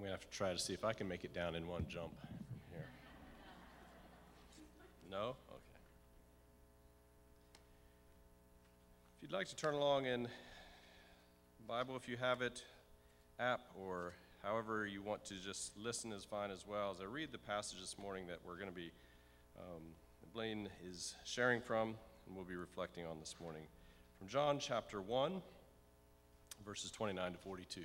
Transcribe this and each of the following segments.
going to have to try to see if I can make it down in one jump from here. No? Okay. If you'd like to turn along in Bible, if you have it, app, or however you want to just listen is fine as well. As I read the passage this morning that we're going to be, Blaine is sharing from, and we'll be reflecting on this morning. From John chapter 1, verses 29 to 42.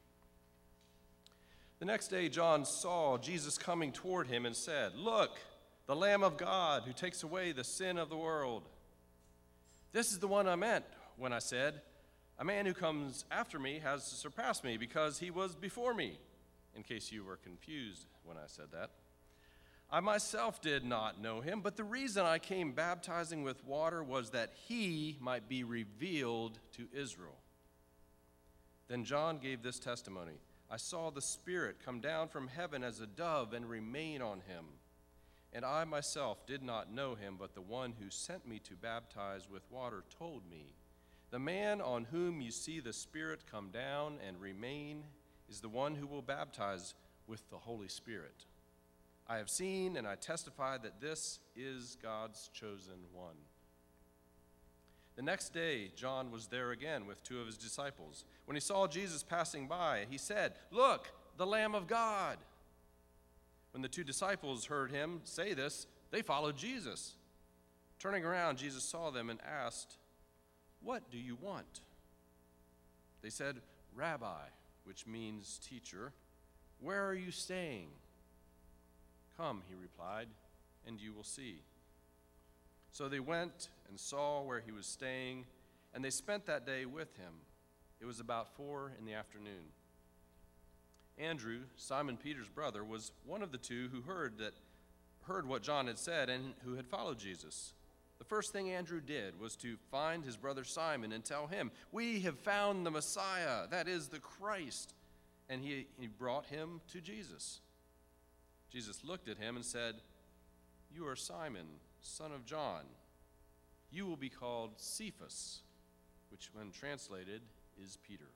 The next day John saw Jesus coming toward him and said, "Look, the Lamb of God who takes away the sin of the world. This is the one I meant when I said, 'A man who comes after me has surpassed me because he was before me,' in case you were confused when I said that. I myself did not know him, but the reason I came baptizing with water was that he might be revealed to Israel." Then John gave this testimony, "I saw the Spirit come down from heaven as a dove and remain on him. And I myself did not know him, but the one who sent me to baptize with water told me, 'The man on whom you see the Spirit come down and remain is the one who will baptize with the Holy Spirit.' I have seen and I testify that this is God's chosen one." The next day, John was there again with two of his disciples. When he saw Jesus passing by, he said, "Look, the Lamb of God." When the two disciples heard him say this, they followed Jesus. Turning around, Jesus saw them and asked, "What do you want?" They said, "Rabbi," which means teacher, "where are you staying?" "Come," he replied, "and you will see." So they went and saw where he was staying, and they spent that day with him. It was about 4 p.m. Andrew, Simon Peter's brother, was one of the two who heard what John had said and who had followed Jesus. The first thing Andrew did was to find his brother Simon and tell him, "We have found the Messiah, that is the Christ." And he brought him to Jesus. Jesus looked at him and said, "You are Simon, son of John. You will be called Cephas," which when translated is Peter.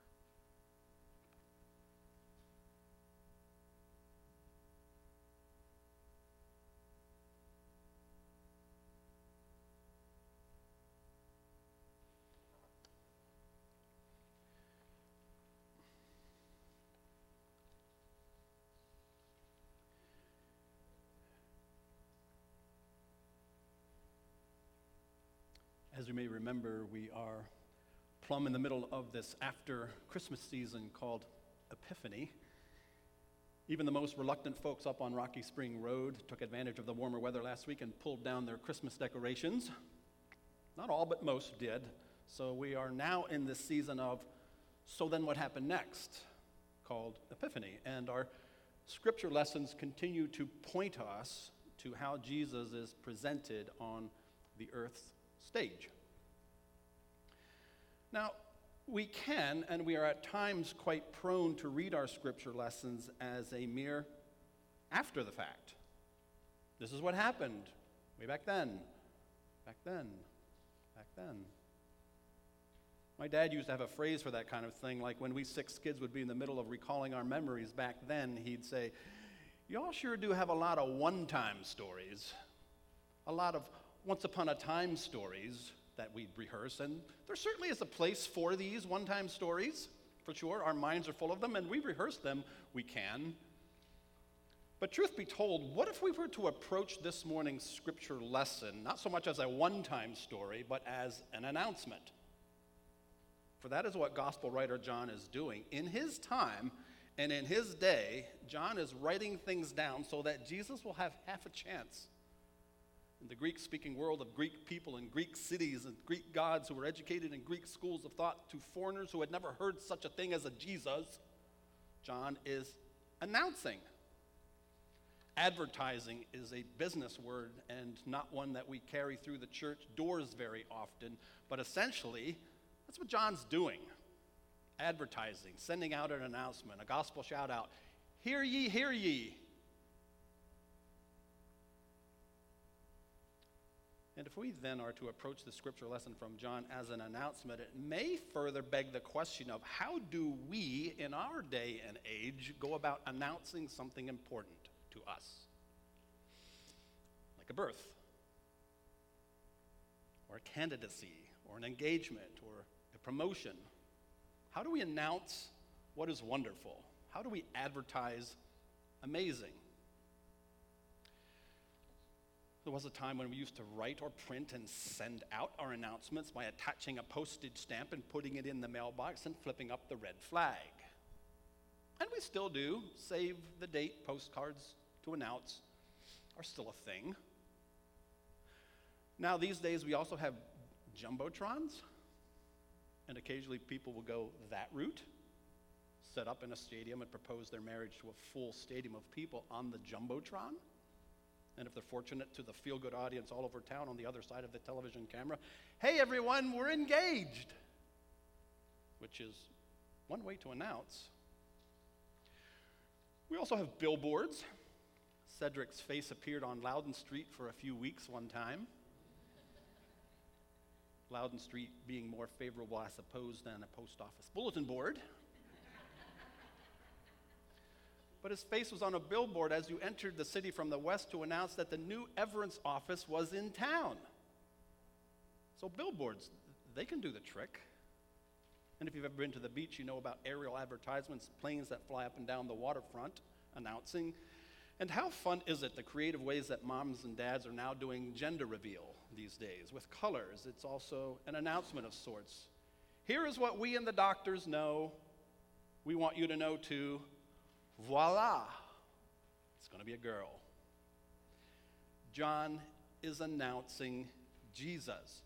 As you may remember, we are plumb in the middle of this after Christmas season called Epiphany. Even the most reluctant folks up on Rocky Spring Road took advantage of the warmer weather last week and pulled down their Christmas decorations. Not all, but most did. So we are now in this season of "So then what happened next?" called Epiphany. And our scripture lessons continue to point us to how Jesus is presented on the earth's stage. Now, we can, and we are at times quite prone to read our scripture lessons as a mere after the fact. This is what happened way back then, back then, back then. My dad used to have a phrase for that kind of thing, like when we 6 kids would be in the middle of recalling our memories back then, he'd say, "Y'all sure do have a lot of one-time stories, a lot of once upon a time stories that we'd rehearse, and there certainly is a place for these one-time stories, for sure. Our minds are full of them, and we rehearse them, we can. But truth be told, what if we were to approach this morning's scripture lesson not so much as a one-time story, but as an announcement? For that is what gospel writer John is doing. In his time and in his day, John is writing things down so that Jesus will have half a chance. In the Greek-speaking world of Greek people in Greek cities and Greek gods who were educated in Greek schools of thought to foreigners who had never heard such a thing as a Jesus, John is announcing. Advertising is a business word and not one that we carry through the church doors very often, but essentially, that's what John's doing. Advertising, sending out an announcement, a gospel shout out, "Hear ye, hear ye." And if we then are to approach the scripture lesson from John as an announcement, it may further beg the question of how do we, in our day and age, go about announcing something important to us? Like a birth, or a candidacy, or an engagement, or a promotion. How do we announce what is wonderful? How do we advertise amazing? There was a time when we used to write or print and send out our announcements by attaching a postage stamp and putting it in the mailbox and flipping up the red flag. And we still do. Save the date postcards to announce are still a thing. Now, these days, we also have jumbotrons, and occasionally people will go that route, set up in a stadium and propose their marriage to a full stadium of people on the jumbotron. And if they're fortunate, to the feel-good audience all over town on the other side of the television camera, hey everyone, we're engaged, which is one way to announce. We also have billboards. Cedric's face appeared on Loudon Street for a few weeks one time. Loudon Street being more favorable, I suppose, than a post office bulletin board. But his face was on a billboard as you entered the city from the west to announce that the new Everence office was in town. So billboards, they can do the trick. And if you've ever been to the beach, you know about aerial advertisements, planes that fly up and down the waterfront announcing. And how fun is it, the creative ways that moms and dads are now doing gender reveal these days with colors. It's also an announcement of sorts. Here is what we and the doctors know. We want you to know too. Voila, it's going to be a girl. John is announcing Jesus.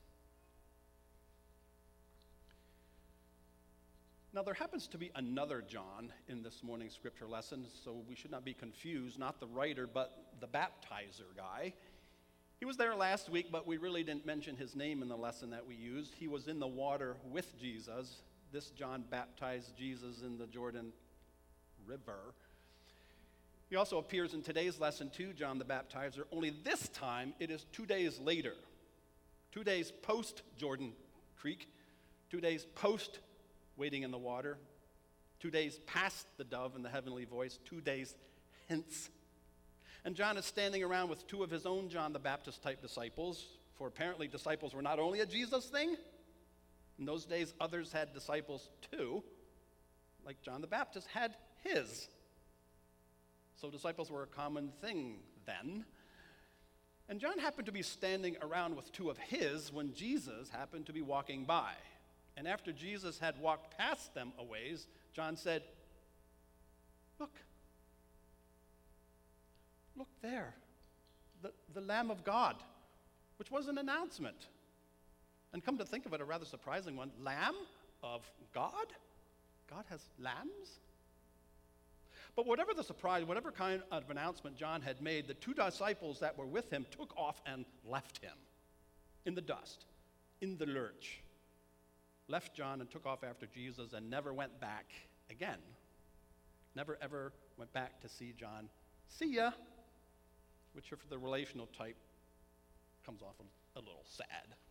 Now, there happens to be another John in this morning's scripture lesson, so we should not be confused, not the writer, but the baptizer guy. He was there last week, but we really didn't mention his name in the lesson that we used. He was in the water with Jesus. This John baptized Jesus in the Jordan River. He also appears in today's lesson too, John the Baptizer, only this time it is 2 days later. 2 days post Jordan Creek, 2 days post wading in the water, 2 days past the dove and the heavenly voice, 2 days hence. And John is standing around with two of his own John the Baptist type disciples, for apparently disciples were not only a Jesus thing. In those days, others had disciples too, like John the Baptist had his. So disciples were a common thing then. And John happened to be standing around with two of his when Jesus happened to be walking by. And after Jesus had walked past them a ways, John said, Look there, the Lamb of God, which was an announcement. And come to think of it, a rather surprising one. Lamb of God? God has lambs? But whatever the surprise, whatever kind of announcement John had made, the two disciples that were with him took off and left him in the dust, in the lurch. Left John and took off after Jesus and never went back again. Never ever went back to see John. See ya, which for the relational type comes off a little sad.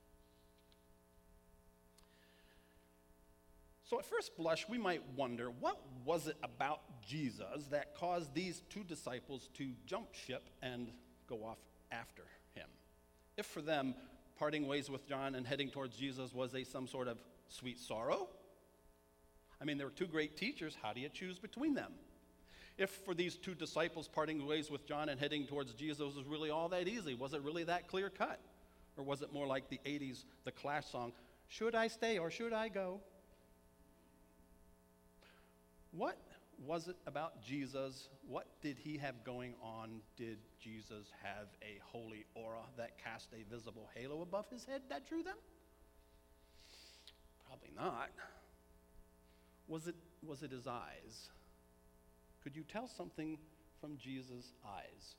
So at first blush, we might wonder, what was it about Jesus that caused these two disciples to jump ship and go off after him? If for them, parting ways with John and heading towards Jesus was some sort of sweet sorrow, I mean, there were two great teachers. How do you choose between them? If for these two disciples, parting ways with John and heading towards Jesus was really all that easy, was it really that clear cut? Or was it more like the 80s, the Clash song, should I stay or should I go? What was it about Jesus? What did he have going on? Did Jesus have a holy aura that cast a visible halo above his head that drew them? Probably not. Was it his eyes? Could you tell something from Jesus' eyes?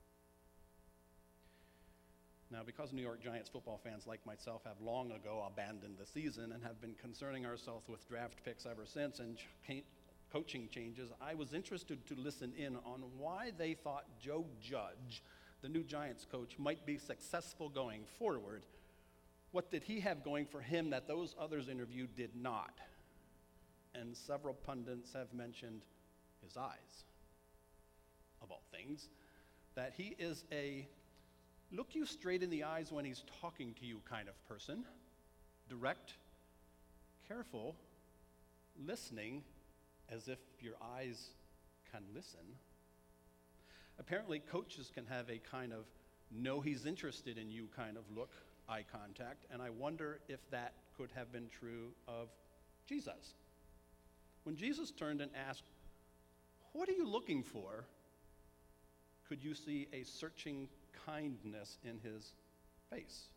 Now, because New York Giants football fans like myself have long ago abandoned the season and have been concerning ourselves with draft picks ever since and coaching changes, I was interested to listen in on why they thought Joe Judge the new Giants coach, might be successful going forward, what did he have going for him that those others interviewed did not? And several pundits have mentioned his eyes, of all things, that he is a look you straight in the eyes when he's talking to you kind of person, direct, careful, listening as if your eyes can listen. Apparently, coaches can have a kind of know he's interested in you kind of look, eye contact, and I wonder if that could have been true of Jesus. When Jesus turned and asked, "What are you looking for?" could you see a searching kindness in his face?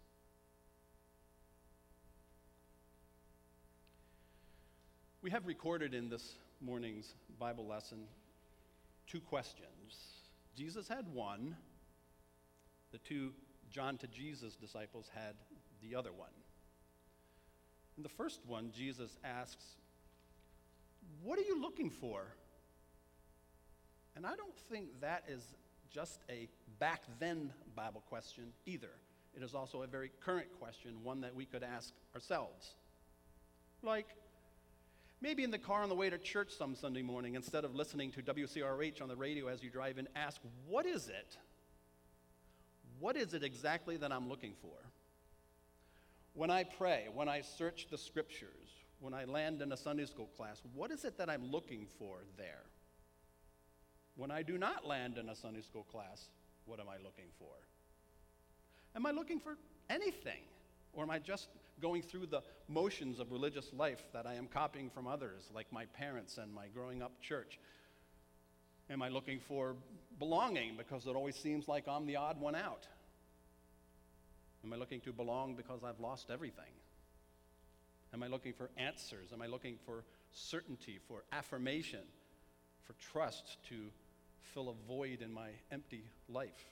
We have recorded in this morning's Bible lesson 2 questions. Jesus had one. The 2 John to Jesus disciples had the other one. In the first one, Jesus asks, "What are you looking for?" And I don't think that is just a back then Bible question either. It is also a very current question, one that we could ask ourselves. Like, maybe in the car on the way to church some Sunday morning, instead of listening to WCRH on the radio as you drive in, ask, what is it? What is it exactly that I'm looking for? When I pray, when I search the scriptures, when I land in a Sunday school class, what is it that I'm looking for there? When I do not land in a Sunday school class, what am I looking for? Am I looking for anything? Or am I just going through the motions of religious life that I am copying from others, like my parents and my growing up church? Am I looking for belonging because it always seems like I'm the odd one out? Am I looking to belong because I've lost everything? Am I looking for answers? Am I looking for certainty, for affirmation, for trust to fill a void in my empty life?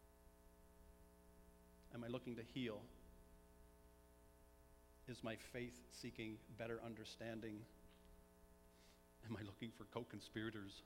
Am I looking to heal? Is my faith seeking better understanding? Am I looking for co-conspirators?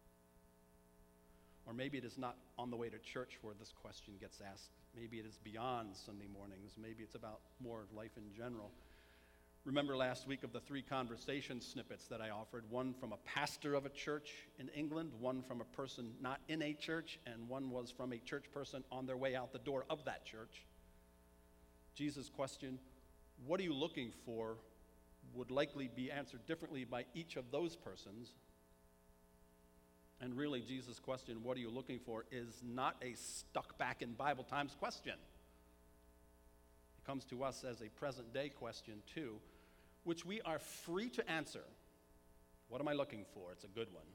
Or maybe it is not on the way to church where this question gets asked. Maybe it is beyond Sunday mornings. Maybe it's about more of life in general. Remember last week of the 3 conversation snippets that I offered, one from a pastor of a church in England, one from a person not in a church, and one was from a church person on their way out the door of that church. Jesus' question, "What are you looking for?" would likely be answered differently by each of those persons. And really, Jesus' question, "What are you looking for?" is not a stuck back in Bible times question. It comes to us as a present day question too, which we are free to answer. What am I looking for? It's a good one.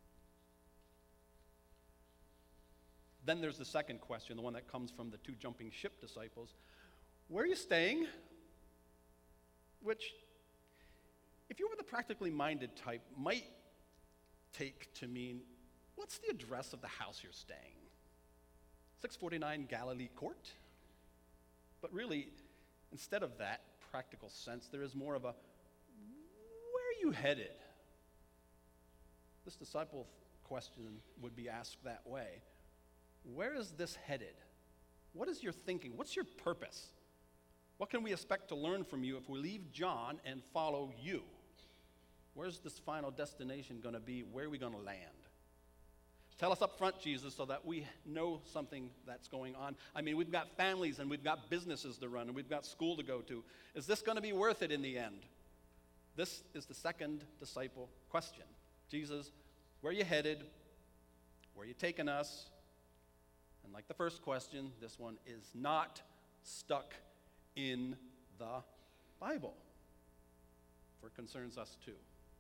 Then there's the second question, the one that comes from the 2 jumping ship disciples. Where are you staying? Which, if you were the practically minded type, might take to mean, what's the address of the house you're staying? 649 Galilee Court? But really, instead of that practical sense, there is more of a, where are you headed? This disciple question would be asked that way. Where is this headed? What is your thinking? What's your purpose? What can we expect to learn from you if we leave John and follow you? Where's this final destination going to be? Where are we going to land? Tell us up front, Jesus, so that we know something that's going on. I mean, we've got families and we've got businesses to run and we've got school to go to. Is this going to be worth it in the end? This is the second disciple question. Jesus, where are you headed? Where are you taking us? And like the first question, this one is not stuck in the Bible, for it concerns us too.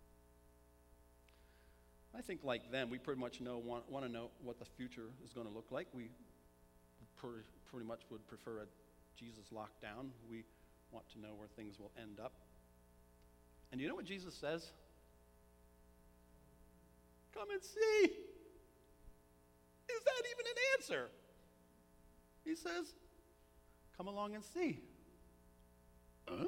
I think like them, we pretty much want to know what the future is going to look like. We pretty much would prefer a Jesus lockdown. We want to know where things will end up. And you know what Jesus says? Come and see. Is that even an answer? He says, come along and see. Huh?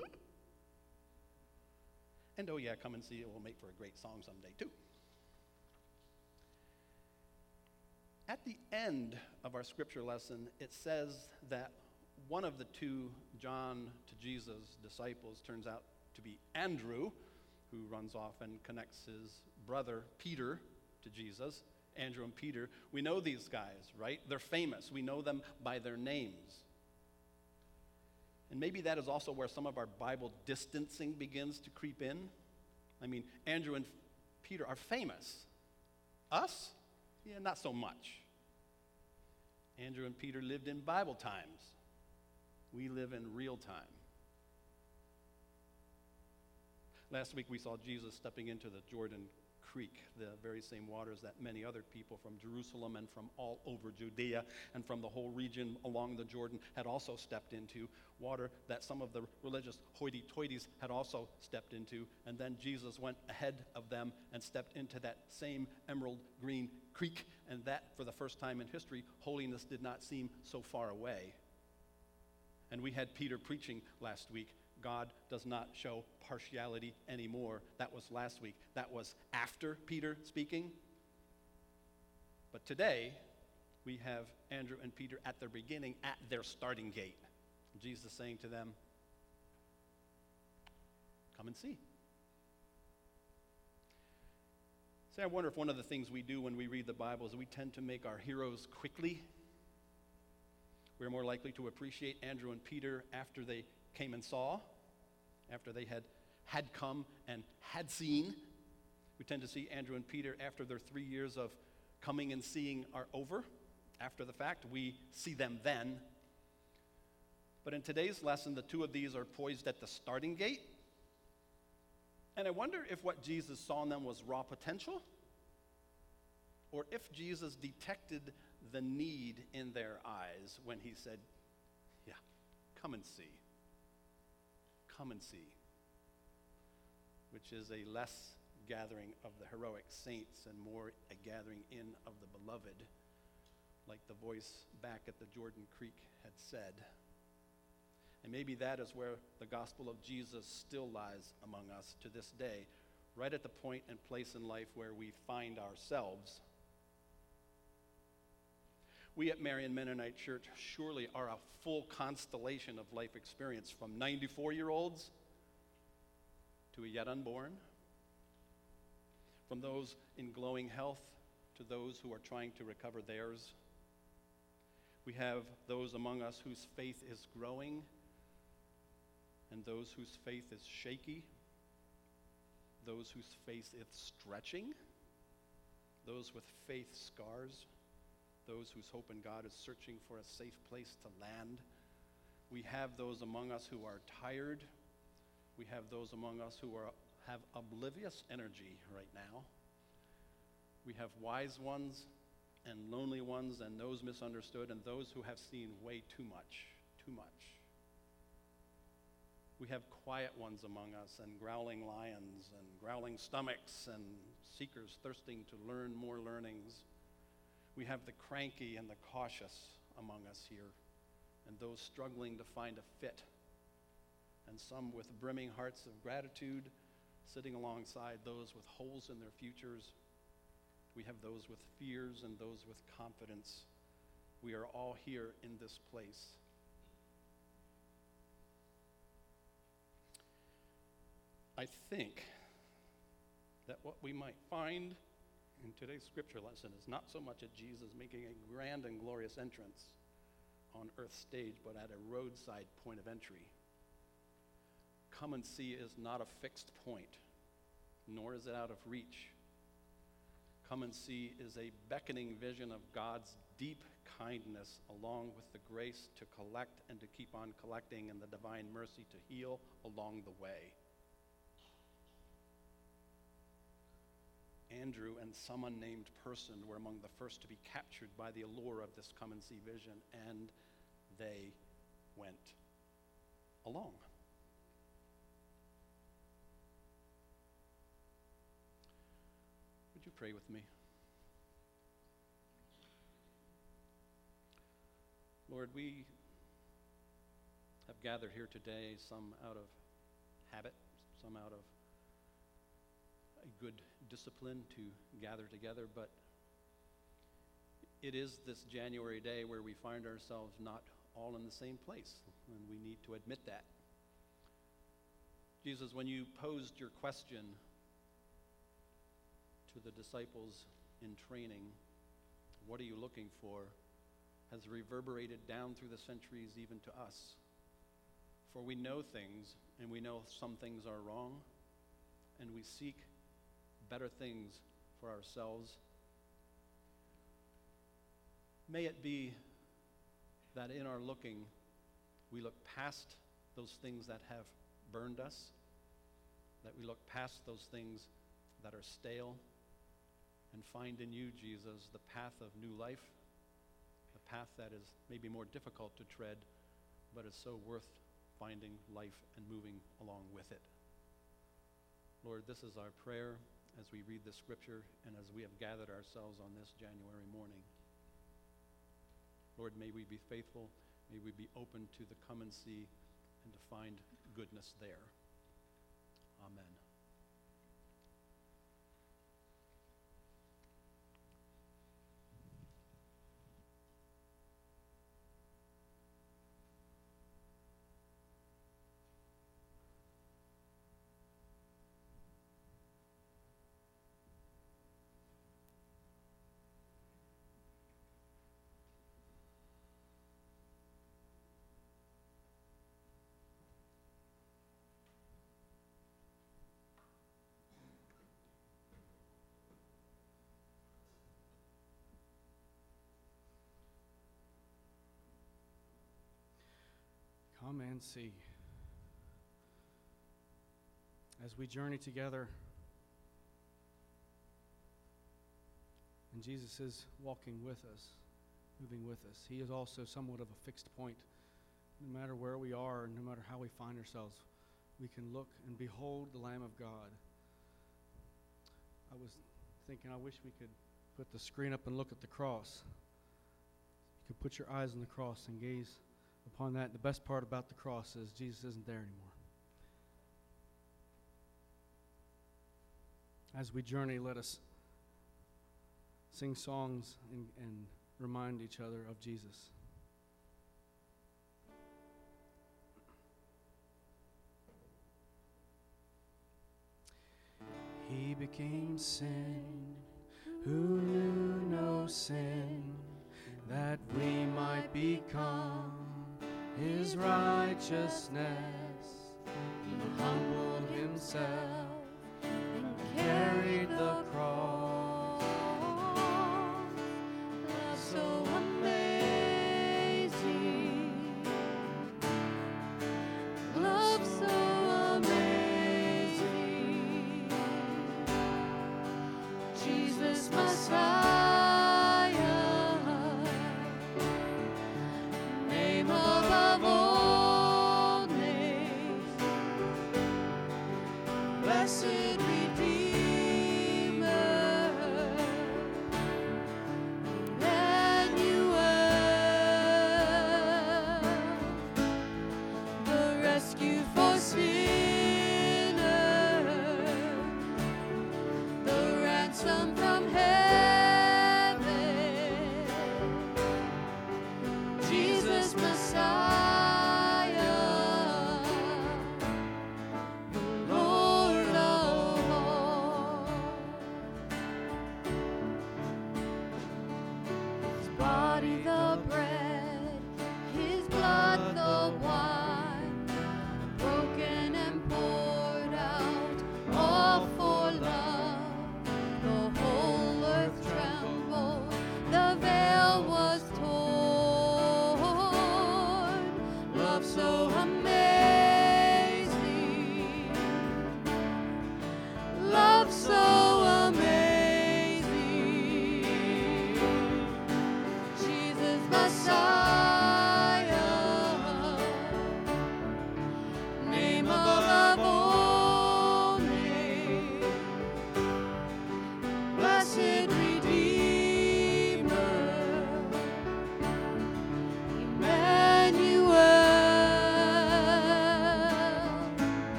And oh yeah, come and see. It will make for a great song someday too. At the end of our scripture lesson, it says that one of the two John to Jesus disciples turns out to be Andrew, who runs off and connects his brother Peter to Jesus. Andrew and Peter, we know these guys, right? They're famous. We know them by their names. And maybe that is also where some of our Bible distancing begins to creep in. I mean, Andrew and Peter are famous. Us? Yeah, not so much. Andrew and Peter lived in Bible times. We live in real time. Last week we saw Jesus stepping into the Jordan Creek, the very same waters that many other people from Jerusalem and from all over Judea and from the whole region along the Jordan had also stepped into, water that some of the religious hoity-toities had also stepped into, and then Jesus went ahead of them and stepped into that same emerald green creek, and that, for the first time in history, holiness did not seem so far away. And we had Peter preaching last week, God does not show partiality anymore. That was last week. That was after Peter speaking. But today, we have Andrew and Peter at their beginning, at their starting gate. Jesus saying to them, come and see. See, I wonder if one of the things we do when we read the Bible is we tend to make our heroes quickly. We're more likely to appreciate Andrew and Peter after they came and saw, after they had come and had seen. We tend to see Andrew and Peter after their 3 years of coming and seeing are over. After the fact, we see them then. But in today's lesson, the two of these are poised at the starting gate. And I wonder if what Jesus saw in them was raw potential, or if Jesus detected the need in their eyes when he said, yeah, come and see. Come and see. Which is a less gathering of the heroic saints and more a gathering in of the beloved, like the voice back at the Jordan Creek had said. And maybe that is where the gospel of Jesus still lies among us to this day, right at the point and place in life where we find ourselves. We at Marian Mennonite Church surely are a full constellation of life experience, from 94-year-olds to a yet unborn, from those in glowing health to those who are trying to recover theirs. We have those among us whose faith is growing and those whose faith is shaky, those whose faith is stretching, those with faith scars, those whose hope in God is searching for a safe place to land. We have those among us who are tired. We have those among us who have oblivious energy right now. We have wise ones and lonely ones and those misunderstood and those who have seen way too much. We have quiet ones among us and growling lions and growling stomachs and seekers thirsting to learn more learnings. We have the cranky and the cautious among us here, and those struggling to find a fit, and some with brimming hearts of gratitude sitting alongside those with holes in their futures. We have those with fears and those with confidence. We are all here in this place. I think that what we might find in today's scripture lesson is not so much at Jesus making a grand and glorious entrance on earth's stage, but at a roadside point of entry. Come and see is not a fixed point, nor is it out of reach. Come and see is a beckoning vision of God's deep kindness, along with the grace to collect and to keep on collecting, and the divine mercy to heal along the way. Andrew and some unnamed person were among the first to be captured by the allure of this come and see vision, and they went along. Would you pray with me? Lord, we have gathered here today, some out of habit, some out of a good discipline to gather together, but it is this January day where we find ourselves not all in the same place, and we need to admit that. Jesus, when you posed your question to the disciples in training, what are you looking for, has reverberated down through the centuries even to us. For we know things, and we know some things are wrong, and we seek better things for ourselves. May it be that in our looking, we look past those things that have burned us, that we look past those things that are stale, and find in you, Jesus, the path of new life, a path that is maybe more difficult to tread, but is so worth finding life and moving along with it. Lord, this is our prayer as we read the scripture and as we have gathered ourselves on this January morning. Lord, may we be faithful, may we be open to the come and see and to find goodness there. Amen. Come and see. As we journey together, and Jesus is walking with us, moving with us. He is also somewhat of a fixed point. No matter where we are, no matter how we find ourselves, we can look and behold the Lamb of God. I was thinking, I wish we could put the screen up and look at the cross. You could put your eyes on the cross and gaze upon that. The best part about the cross is Jesus isn't there anymore. As we journey, let us sing songs and remind each other of Jesus. He became sin, who knew no sin, that we might become His righteousness. He humbled Himself and carried the cross. Love so amazing, love so amazing. Jesus Messiah, name above all names, blessed Redeemer, Emmanuel, the rescue for sinners, the ransom from heaven, Jesus Messiah, the Lord of all. His body the bread, His blood the wine, broken and poured out, all for love. The whole earth trembled, the veil was torn. Love so amazing, love so